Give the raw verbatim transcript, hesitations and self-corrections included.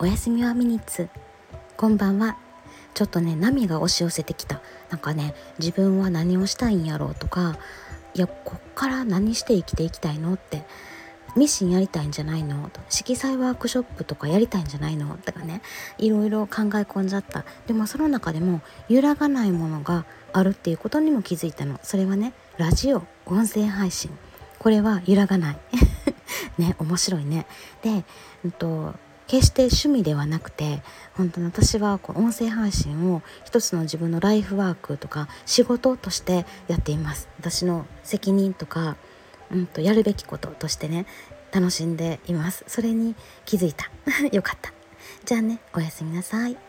やすみはミニッツ。こんばんは。ちょっとね波が押し寄せてきた。なんかね自分は何をしたいんやろうとか、いやこっから何して生きていきたいのって、ミシンやりたいんじゃないのと、色彩ワークショップとかやりたいんじゃないのとかね、いろいろ考え込んじゃった。でもその中でも揺らがないものがあるっていうことにも気づいたの。それはねラジオ、音声配信。これは揺らがないね、面白いね。で、うんと決して趣味ではなくて、本当に私はこう音声配信を一つの自分のライフワークとか仕事としてやっています。私の責任とか、うんとやるべきこととしてね楽しんでいます。それに気づいたよかった。じゃあね、おやすみなさい。